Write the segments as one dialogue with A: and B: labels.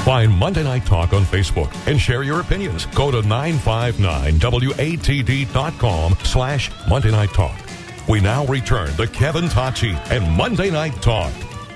A: Find Monday Night Talk on Facebook and share your opinions. Go to 959watd.com/Monday Night Talk. We now return to Kevin Tocci and Monday Night Talk.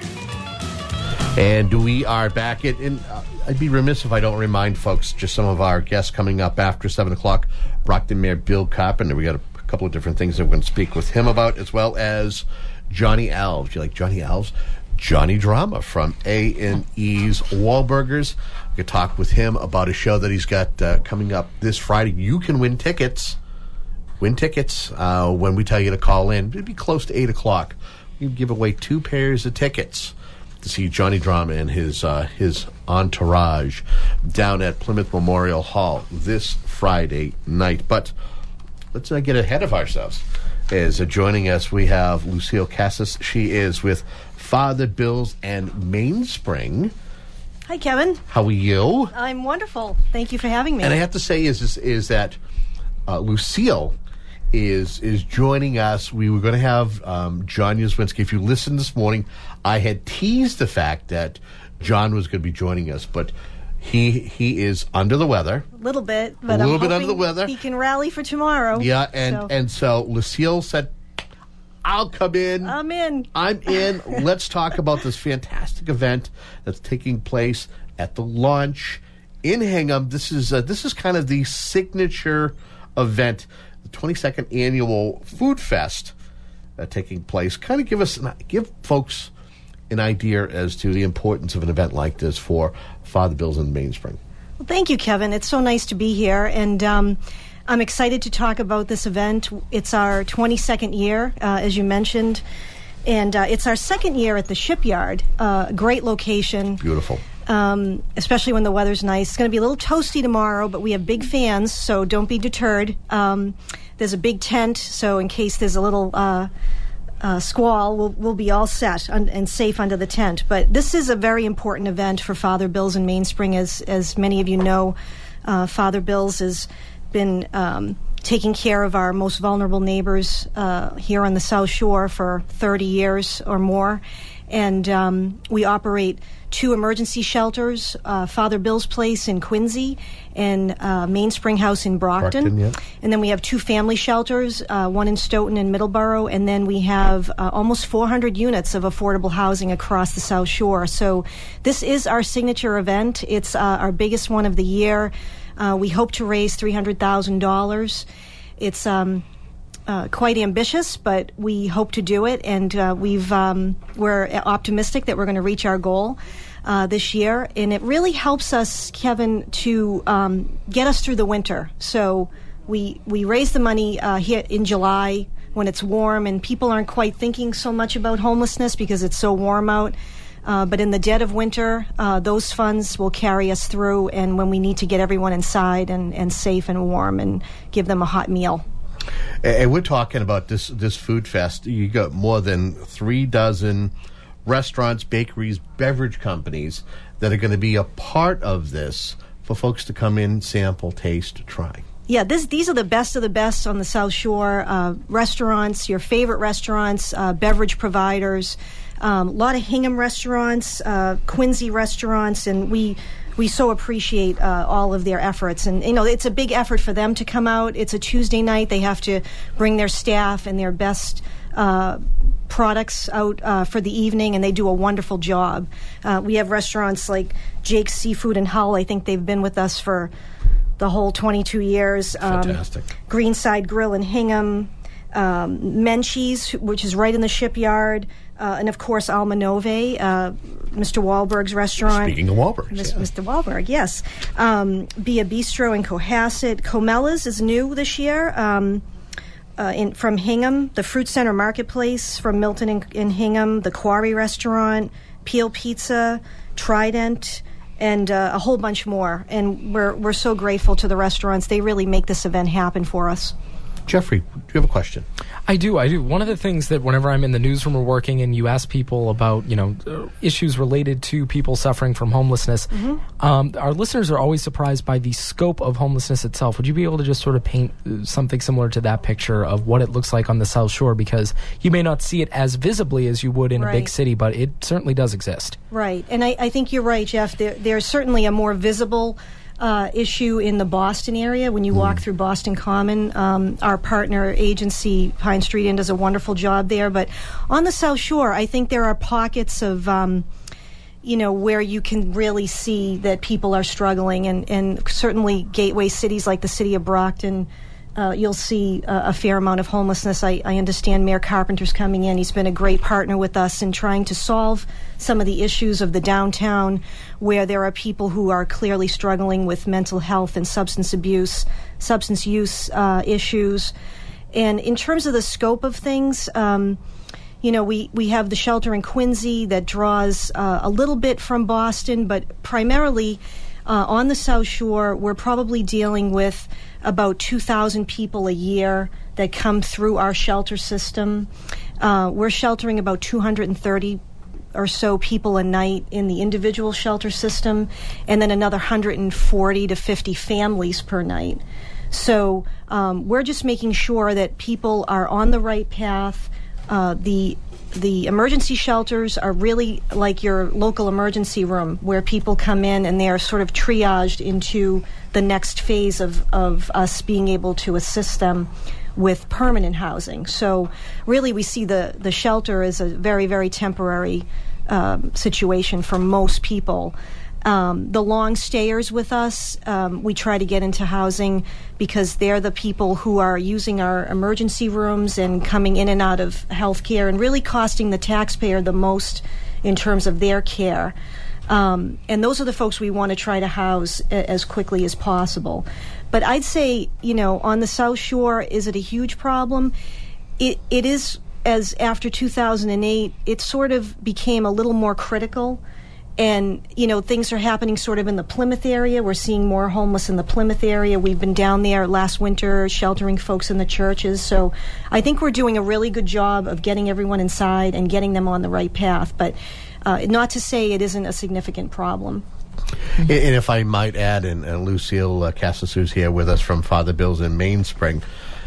B: And we are back. I'd be remiss if I don't remind folks just some of our guests coming up after 7 o'clock. Brockton Mayor Bill Carpenter. We got a couple of different things that we're going to speak with him about, as well as Johnny Alves. You like Johnny Alves? Johnny Drama from A&E's Wahlburgers. We could talk with him about a show that he's got coming up this Friday. You can win tickets. When we tell you to call in. It'd be close to 8 o'clock. We give away 2 pairs of tickets to see Johnny Drama and his entourage down at Plymouth Memorial Hall this Friday night. But let's get ahead of ourselves. As joining us, we have Lucille Casas. She is with Father Bills and Mainspring.
C: Hi, Kevin.
B: How are you?
C: I'm wonderful. Thank you for having me.
B: And I have to say is that Lucille is joining us. We were going to have John Yuzwinski. If you listened this morning, I had teased the fact that John was going to be joining us, but he is under the weather.
C: A little bit, but
B: I'm
C: hoping
B: under the weather.
C: He can rally for tomorrow.
B: Yeah, and so Lucille said, I'll come in.
C: I'm in.
B: Let's talk about this fantastic event that's taking place at the launch in Hingham. This is kind of the signature event, the 22nd annual Food Fest taking place. Kind of give folks an idea as to the importance of an event like this for Father Bills and Mainspring.
C: Well, thank you, Kevin. It's so nice to be here, and I'm excited to talk about this event. It's our 22nd year, as you mentioned, and it's our second year at the Shipyard. Great location.
B: Beautiful.
C: Especially when the weather's nice. It's going to be a little toasty tomorrow, but we have big fans, so don't be deterred. There's a big tent, so in case there's a little squall, we'll be all set and safe under the tent. But this is a very important event for Father Bills and Mainspring. As many of you know, Father Bills has been taking care of our most vulnerable neighbors here on the South Shore for 30 years or more. And we operate 2 emergency shelters, Father Bill's Place in Quincy and Mainspring House in Brockton.
B: Yeah.
C: And then we have 2 family shelters, one in Stoughton and Middleborough. And then we have almost 400 units of affordable housing across the South Shore. So this is our signature event. It's our biggest one of the year. We hope to raise $300,000. It's quite ambitious, but we hope to do it, and we're optimistic that we're going to reach our goal this year. And it really helps us, Kevin, to get us through the winter. So we raise the money here in July when it's warm, and people aren't quite thinking so much about homelessness because it's so warm out. But in the dead of winter, those funds will carry us through, and when we need to get everyone inside and safe and warm and give them a hot meal.
B: And we're talking about this food fest. You got more than 3 dozen restaurants, bakeries, beverage companies that are going to be a part of this for folks to come in, sample, taste, try.
C: Yeah, these are the best of the best on the South Shore. Restaurants, your favorite restaurants, beverage providers, a lot of Hingham restaurants, Quincy restaurants, and we so appreciate all of their efforts. And, it's a big effort for them to come out. It's a Tuesday night. They have to bring their staff and their best products out for the evening, and they do a wonderful job. We have restaurants like Jake's Seafood in Hull. I think they've been with us for the whole 22 years.
B: Fantastic.
C: Greenside Grill in Hingham. Menchie's, which is right in the Shipyard. And, of course, Alma Nove, Mr. Wahlberg's restaurant.
B: Speaking of Wahlberg.
C: Mr. Wahlberg, yes. Be a Bistro in Cohasset. Comellas is new this year from Hingham. The Fruit Center Marketplace from Milton in Hingham. The Quarry Restaurant. Peel Pizza. Trident. And a whole bunch more. And we're so grateful to the restaurants. They really make this event happen for us.
B: Jeffrey, do you have a question?
D: I do. One of the things that whenever I'm in the newsroom or working and you ask people about, issues related to people suffering from homelessness, our listeners are always surprised by the scope of homelessness itself. Would you be able to just sort of paint something similar to that picture of what it looks like on the South Shore? Because you may not see it as visibly as you would in a big city, but it certainly does exist. Right.
C: And I think you're right, Jeff. There's certainly a more visible issue in the Boston area. When you walk through Boston Common, our partner agency, Pine Street Inn, does a wonderful job there. But on the South Shore, I think there are pockets of, where you can really see that people are struggling. And certainly gateway cities like the city of Brockton, you'll see a fair amount of homelessness. I understand Mayor Carpenter's coming in. He's been a great partner with us in trying to solve some of the issues of the downtown, where there are people who are clearly struggling with mental health and substance use issues. And in terms of the scope of things, we have the shelter in Quincy that draws a little bit from Boston, but primarily on the South Shore, we're probably dealing with about 2,000 people a year that come through our shelter system. We're sheltering about 230 or so people a night in the individual shelter system, and then another 140 to 50 families per night. So we're just making sure that people are on the right path. The emergency shelters are really like your local emergency room, where people come in and they are sort of triaged into the next phase of us being able to assist them with permanent housing. So really we see the shelter as a very, very temporary situation for most people. The long stayers with us, we try to get into housing because they're the people who are using our emergency rooms and coming in and out of health care and really costing the taxpayer the most in terms of their care. And those are the folks we want to try to house as quickly as possible. But I'd say, on the South Shore, is it a huge problem? It is, as after 2008, it sort of became a little more critical. And, things are happening sort of in the Plymouth area. We're seeing more homeless in the Plymouth area. We've been down there last winter sheltering folks in the churches. So I think we're doing a really good job of getting everyone inside and getting them on the right path. But not to say it isn't a significant problem.
B: And if I might add, and Lucille Cassasu's here with us from Father Bill's in Mainspring,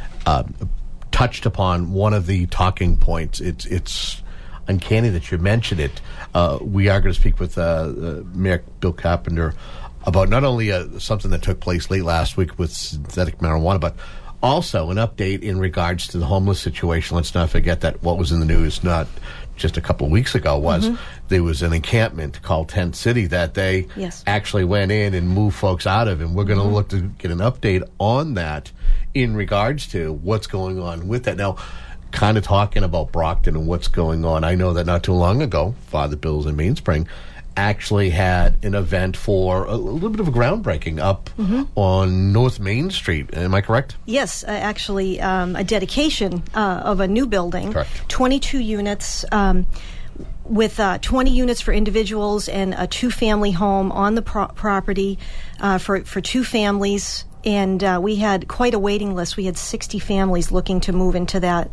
B: touched upon one of the talking points. It's uncanny that you mentioned it. We are going to speak with Mayor Bill Carpenter about not only something that took place late last week with synthetic marijuana, but also an update in regards to the homeless situation. Let's not forget that what was in the news not just a couple of weeks ago was there was an encampment called Tent City that they actually went in and moved folks out of, and we're going to look to get an update on that in regards to what's going on with that. Now, kind of talking about Brockton and what's going on, I know that not too long ago, Father Bill's in Mainspring actually had an event for a little bit of a groundbreaking up on North Main Street. Am I correct?
C: Yes, actually a dedication of a new building.
B: Correct.
C: 22 units with 20 units for individuals and a two-family home on the property for two families. And we had quite a waiting list. We had 60 families looking to move into that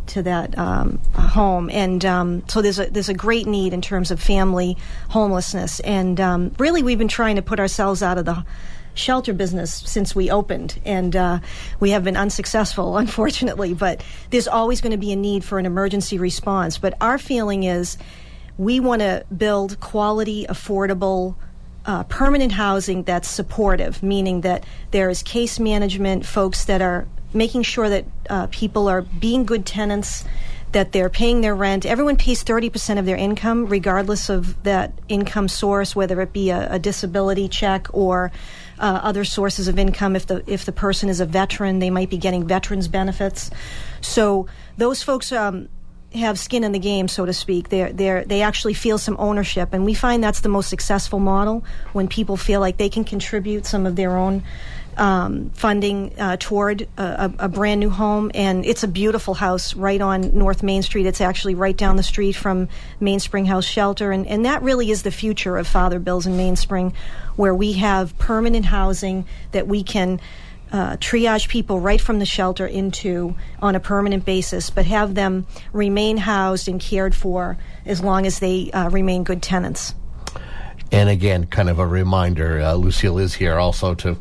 C: home, and so there's a great need in terms of family homelessness. And really, we've been trying to put ourselves out of the shelter business since we opened, and we have been unsuccessful, unfortunately. But there's always going to be a need for an emergency response. But our feeling is we want to build quality, affordable, permanent housing that's supportive, meaning that there is case management, folks that are making sure that people are being good tenants, that they're paying their rent. Everyone pays 30% of their income, regardless of that income source, whether it be a disability check or other sources of income. If the person is a veteran, they might be getting veterans benefits. So those folks have skin in the game, so to speak. They actually feel some ownership, and we find that's the most successful model, when people feel like they can contribute some of their own funding toward a brand new home. And it's a beautiful house right on North Main Street. It's actually right down the street from Mainspring House Shelter, and that really is the future of Father Bill's in Mainspring, where we have permanent housing that we can triage people right from the shelter into on a permanent basis, but have them remain housed and cared for as long as they remain good tenants.
B: And again, kind of a reminder, Lucille is here also to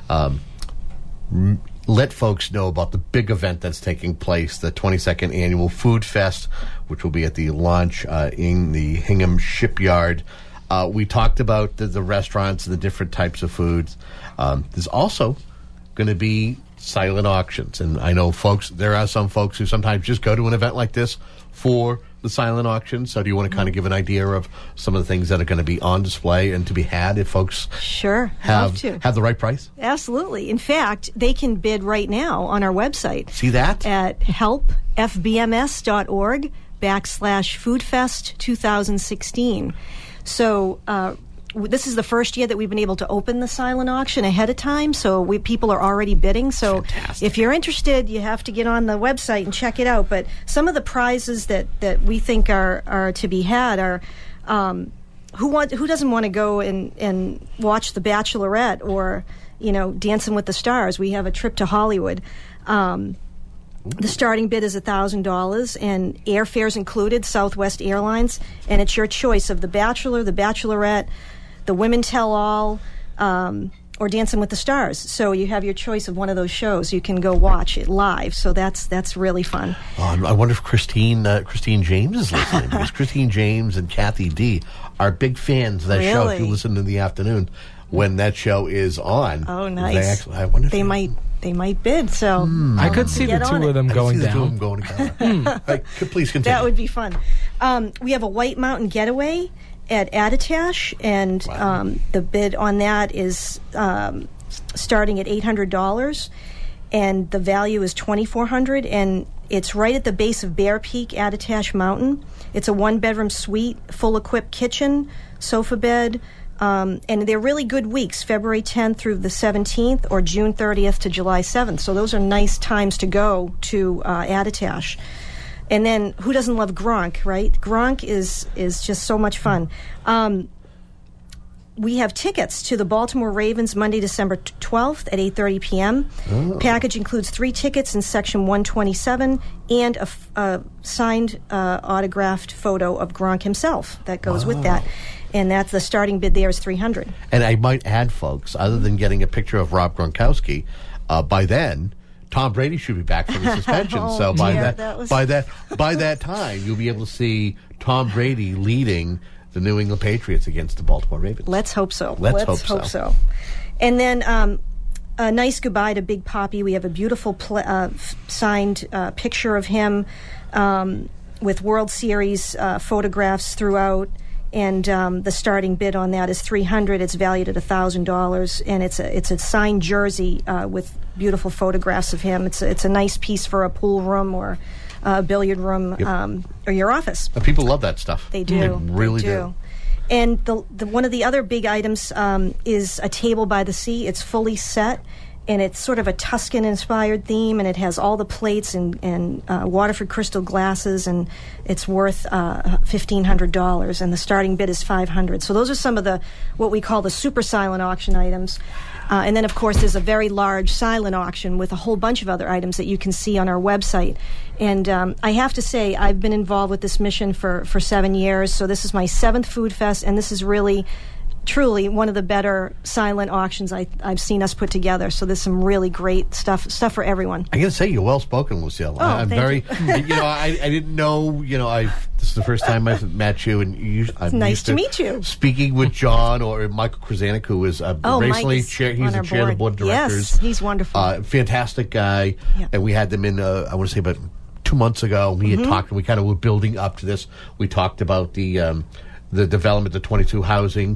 B: let folks know about the big event that's taking place, the 22nd Annual Food Fest, which will be at the launch in the Hingham Shipyard. We talked about the restaurants and the different types of foods. There's also going to be silent auctions. And I know there are some folks who sometimes just go to an event like this for the silent auction. So do you want to kind of give an idea of some of the things that are going to be on display and to be had if folks have the right price?
C: Absolutely. In fact, they can bid right now on our website.
B: See that?
C: At helpfbms.org/foodfest 2016. So this is the first year that we've been able to open the silent auction ahead of time, so people are already bidding. So
B: fantastic.
C: If you're interested, you have to get on the website and check it out. But some of the prizes that we think are to be had are who doesn't want to go and watch The Bachelorette or Dancing with the Stars? We have a trip to Hollywood. The starting bid is $1,000, and airfares included, Southwest Airlines, and it's your choice of The Bachelor, The Bachelorette, The Women Tell All, or Dancing with the Stars. So you have your choice of one of those shows. You can go watch it live. So that's really fun.
B: I wonder if Christine James is listening, because Christine James and Kathy D are big fans of that show. If you listen in the afternoon when that show is on.
C: Oh, nice.
B: I wonder if
C: they might bid. So
D: I could see the two of them going down.
B: Please continue.
C: That would be fun. We have a White Mountain getaway at Attitash, and the bid on that is starting at $800, and the value is $2,400, and it's right at the base of Bear Peak, Attitash Mountain. It's a one-bedroom suite, full-equipped kitchen, sofa bed, and they're really good weeks, February 10th through the 17th, or June 30th to July 7th. So those are nice times to go to Attitash. And then, who doesn't love Gronk, right? Gronk is just so much fun. We have tickets to the Baltimore Ravens Monday, December 12th at 8:30 p.m. Oh. Package includes 3 tickets in Section 127 and a signed autographed photo of Gronk himself that goes with that. And that's the starting bid there is $300. And
B: I might add, folks, other than getting a picture of Rob Gronkowski, by then Tom Brady should be back from the suspension. So by that time, you'll be able to see Tom Brady leading the New England Patriots against the Baltimore Ravens.
C: Let's hope so. Let's hope so. And then a nice goodbye to Big Papi. We have a beautiful signed picture of him with World Series photographs throughout. And the starting bid on that is $300. It's valued at $1,000, and it's a signed jersey with beautiful photographs of him. It's a nice piece for a pool room or a billiard room, or your office.
B: People love that stuff.
C: They do.
B: They really do.
C: And the one of the other big items is a table by the sea. It's fully set, and it's sort of a Tuscan-inspired theme, and it has all the plates and Waterford crystal glasses, and it's worth $1,500, and the starting bid is $500. So those are some of what we call the super silent auction items. And then, of course, there's a very large silent auction with a whole bunch of other items that you can see on our website. And I have to say, I've been involved with this mission for 7 years, so this is my 7th Food Fest, and this is really truly one of the better silent auctions I've seen us put together. So there's some really great stuff for everyone.
B: I got to say, you're well spoken, Lucille. I'm very, I didn't know, this is the first time I've met you, and
C: it's nice to meet you.
B: Speaking with John or Michael Krasanik, who is recently he's the chair of the board of directors.
C: Yes, he's wonderful.
B: Fantastic guy. Yeah. And we had them in, I want to say about 2 months ago. We had talked, and we kind of were building up to this. We talked about the development of 22 housing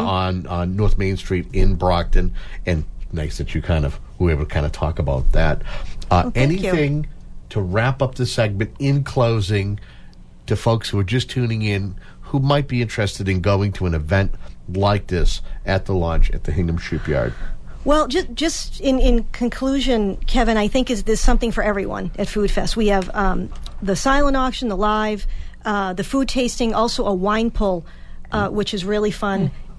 B: on North Main Street in Brockton, and nice that you were able to talk about that. Anything to wrap up the segment in closing to folks who are just tuning in who might be interested in going to an event like this at the launch at the Hingham Shipyard?
C: Well, just in conclusion, Kevin, I think there's something for everyone at Food Fest. We have the silent auction, the live, the food tasting, also a wine pull, which is really fun.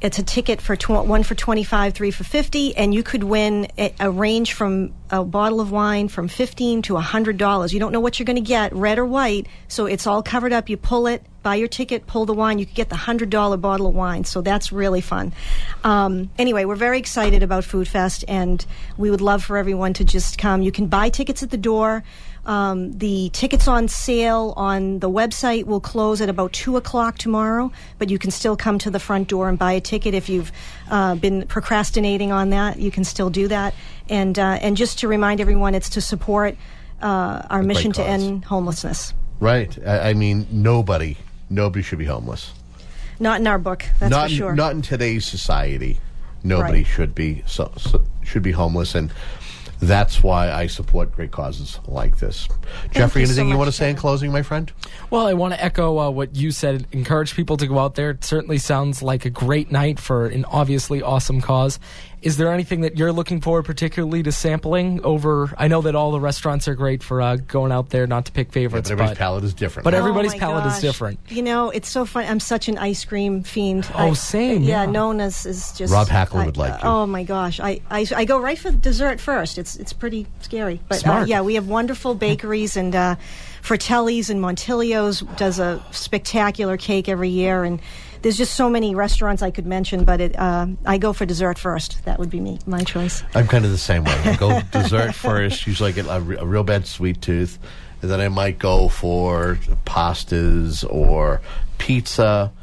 C: It's a ticket for one for $25, 3 for $50, and you could win a range from a bottle of wine from $15 to $100. You don't know what you're going to get, red or white, so it's all covered up. You pull it, buy your ticket, pull the wine. You could get the $100 bottle of wine, so that's really fun. Anyway, we're very excited about Food Fest, and we would love for everyone to just come. You can buy tickets at the door. The tickets on sale on the website will close at about 2 o'clock tomorrow, but you can still come to the front door and buy a ticket. If you've been procrastinating on that, you can still do that. And just to remind everyone, it's to support our mission to end homelessness.
B: Right. I mean, nobody should be homeless.
C: Not in our book, that's for sure.
B: Not in today's society. Nobody should be should be homeless, and that's why I support great causes like this. Jeffrey, anything you want to say in closing, my friend?
D: Well, I want to echo what you said. Encourage people to go out there. It certainly sounds like a great night for an obviously awesome cause. Is there anything that you're looking forward particularly to sampling over? I know that all the restaurants are great for going out there, not to pick favorites.
B: Yeah, but everybody's palate is different.
D: But everybody's palate is different.
C: You know, it's so fun. I'm such an ice cream fiend.
D: Same.
C: Yeah, known as is just...
B: Rob Hackler would like you.
C: Oh, my gosh. I go right for dessert first. It's pretty scary. But
D: Smart.
C: Yeah, we have wonderful bakeries, and Fratelli's and Montilio's does a spectacular cake every year, and there's just so many restaurants I could mention, but I go for dessert first. That would be my choice.
B: I'm kind of the same way. I go dessert first. Usually I get a real bad sweet tooth, and then I might go for pastas or pizza.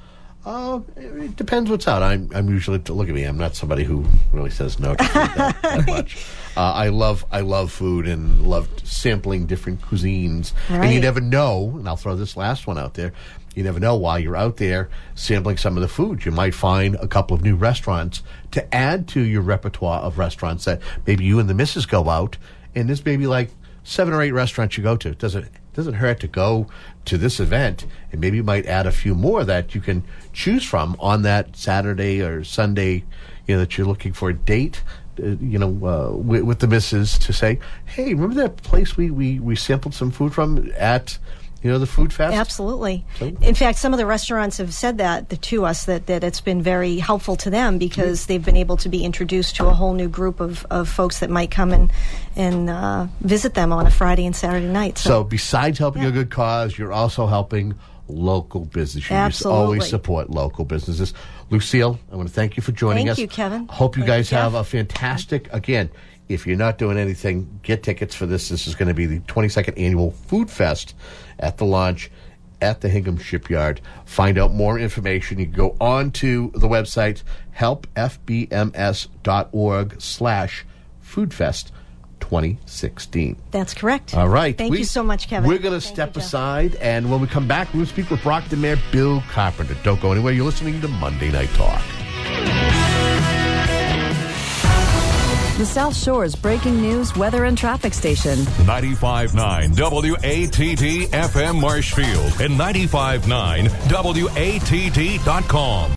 B: It depends what's out. I'm usually, look at me, I'm not somebody who really says no to food that much. I love food and love sampling different cuisines.
C: Right.
B: And you never know, and I'll throw this last one out there, you never know while you're out there sampling some of the food. You might find a couple of new restaurants to add to your repertoire of restaurants that maybe you and the missus go out, and there's maybe like 7 or 8 restaurants you go to. It doesn't hurt to go to this event, and maybe you might add a few more that you can choose from on that Saturday or Sunday, that you're looking for a date, with the missus to say, hey, remember that place we sampled some food from at the Food Fest?
C: Absolutely. In fact, some of the restaurants have said that to us, that it's been very helpful to them because they've been able to be introduced to a whole new group of folks that might come and visit them on a Friday and Saturday night.
B: So besides helping a good cause, you're also helping local business. You
C: Absolutely.
B: always support local businesses. Lucille, I want to thank you for joining us.
C: Thank you, Kevin.
B: Hope you guys have a fantastic, again, if you're not doing anything, get tickets for this. This is going to be the 22nd Annual Food Fest at the launch at the Hingham Shipyard. Find out more information. You can go on to the website, helpfbms.org/foodfest2016.
C: That's correct.
B: All right.
C: Thank you so much, Kevin.
B: We're going to step aside, and when we come back, we'll speak with Brockton Mayor Bill Carpenter. Don't go anywhere. You're listening to Monday Night Talk.
E: The South Shore's breaking news, weather, and traffic station.
A: 95.9 WATD FM Marshfield and 95.9 WATD.com.